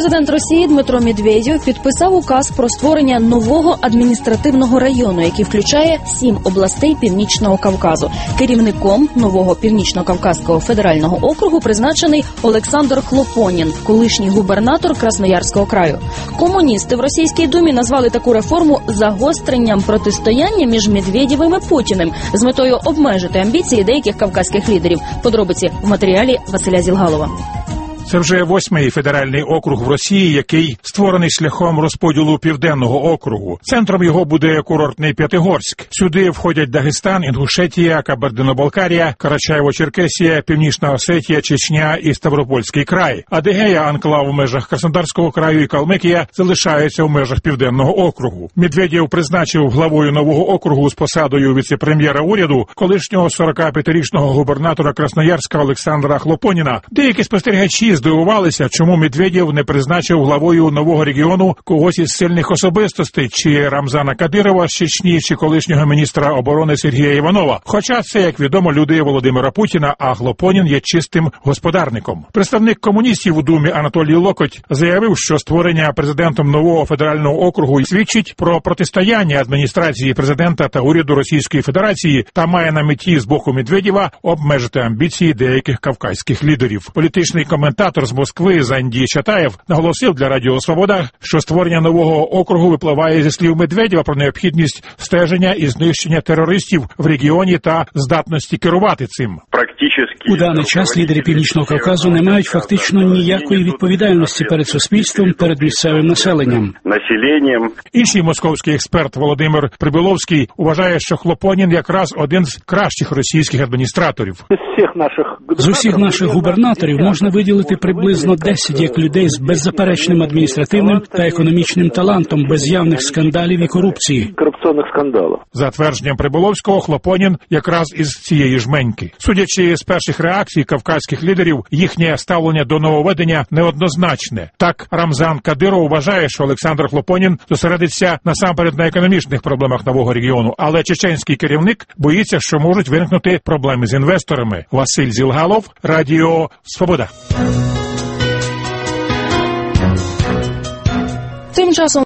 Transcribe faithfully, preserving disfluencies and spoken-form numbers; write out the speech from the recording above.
Президент Росії Дмитро Медведєв підписав указ про створення нового адміністративного району, який включає сім областей Північного Кавказу. Керівником нового Північно-Кавказського федерального округу призначений Олександр Хлопонін, колишній губернатор Красноярського краю. Комуністи в Російській Думі назвали таку реформу загостренням протистояння між Медведєвим і Путіним з метою обмежити амбіції деяких кавказьких лідерів. Подробиці в матеріалі Василя Зілгалова. Це вже восьмий федеральний округ в Росії, який створений шляхом розподілу Південного округу. Центром його буде курортний П'ятигорськ. Сюди входять Дагестан, Інгушетія, Кабардино-Балкарія, Карачаєво-Черкесія, Північна Осетія, Чечня і Ставропольський край. Адигея, анклав у межах Краснодарського краю, і Калмикія залишаються в межах Південного округу. Медведєв призначив главою нового округу з посадою віце-прем'єра уряду колишнього сорокап'ятирічного губернатора Красноярська Олександра Хлопоніна. Деякі спостерігачі здивувалися, чому Медведєв не призначив главою нового регіону когось із сильних особистостей, чи Рамзана Кадирова з Чечні, чи колишнього міністра оборони Сергія Іванова. Хоча це, як відомо, люди Володимира Путіна, а Хлопонін є чистим господарником. Представник комуністів у Думі Анатолій Локоть заявив, що створення президентом нового федерального округу свідчить про протистояння адміністрації президента та уряду Російської Федерації та має на меті з боку Медведєва обмежити амбіції деяких кавказьких лідерів. Політичний коментар Коментатор з Москви Зандій Чатаєв наголосив для Радіо Свобода, що створення нового округу випливає зі слів Медведєва про необхідність стеження і знищення терористів в регіоні та здатності керувати цим. У даний час лідери Північного Кавказу не мають фактично ніякої відповідальності перед суспільством, перед місцевим населенням. Інший московський експерт Володимир Прибиловський вважає, що Хлопонін якраз один з кращих російських адміністраторів. З усіх наших губернаторів можна виділити приблизно десять як людей з беззаперечним адміністративним та економічним талантом, без явних скандалів і корупції. За твердженням Прибиловського, Хлопонін якраз із цієї жменьки. Судячи з перших реакцій кавказьких лідерів, їхнє ставлення до нововведення неоднозначне. Так, Рамзан Кадиров вважає, що Олександр Хлопонін зосередиться насамперед на економічних проблемах нового регіону, але чеченський керівник боїться, що можуть виникнути проблеми з інвесторами. Василь Зілгалов, Радіо Свобода. Тим часом